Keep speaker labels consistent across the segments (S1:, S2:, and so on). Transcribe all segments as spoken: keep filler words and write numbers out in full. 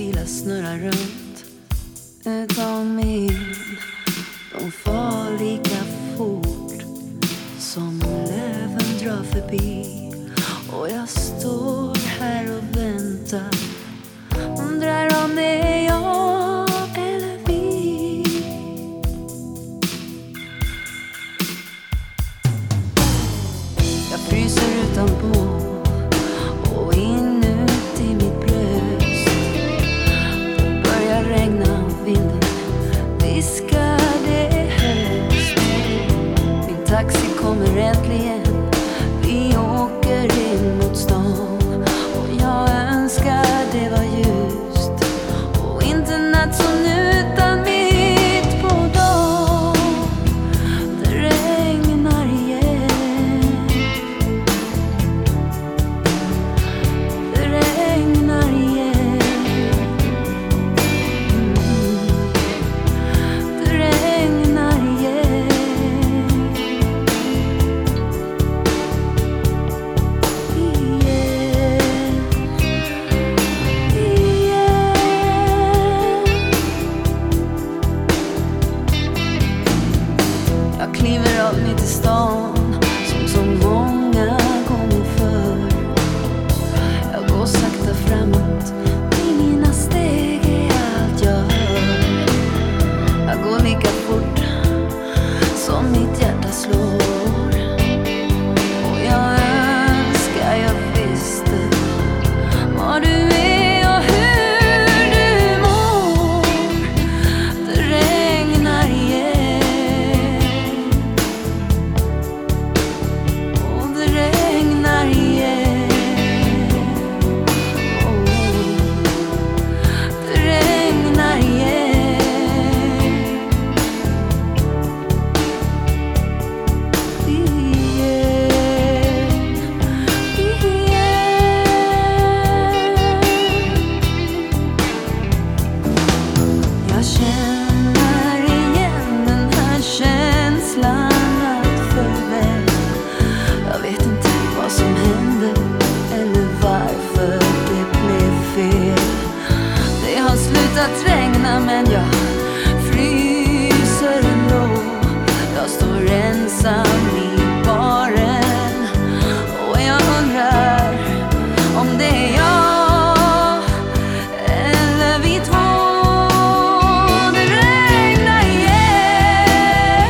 S1: bilar snurrar runt utan min. De far lika fort som löven drar förbi. Och jag står här och väntar, undrar om det är jag eller vi. Jag fryser utanpå och inuti mitt bröst. Det börjar regna och vinden viskar det höst. Min taxi kommer äntligen, vi åker in mot stan. Och jag önskar det var ljust och inte natt som nu, utan mitt på dagen. Det regnar igen. Det regnar igen. Mm. Det regnar igen. Jag kliver av mitt i stan som så många gånger förr. Jag går sakta framåt, mina steg är allt jag hör. Jag går lika fort som mitt hjärta slår. Och jag önskar jag visste var du är och hur du mår. Det regnar igen. Och det regnar igen. Oh, det regnar igen. Jag känner igen den här känslan alltför väl. Jag vet inte vad som hände eller varför det blev fel. Det har slutat regna men jag fryser ändå. Jag står ensam i baren och jag undrar om det är jag eller vi två. Det regnar igen.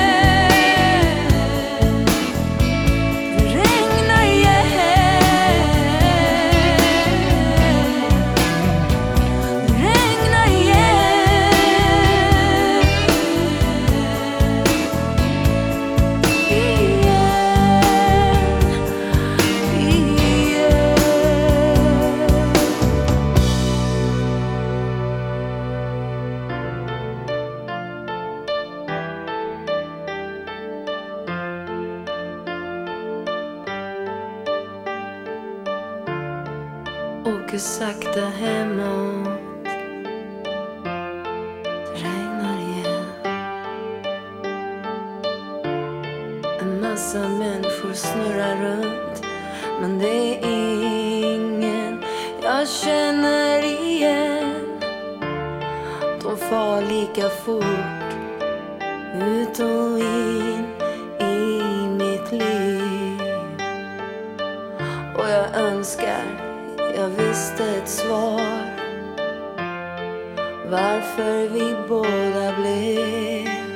S1: Det regnar igen. Det regnar igen. Igen. Igen. Åker sakta hemåt. Det regnar igen. En massa människor snurrar runt, men det är ingen jag känner igen. De far lika fort ut och in i mitt liv. Och jag önskar jag visste ett svar varför vi båda blev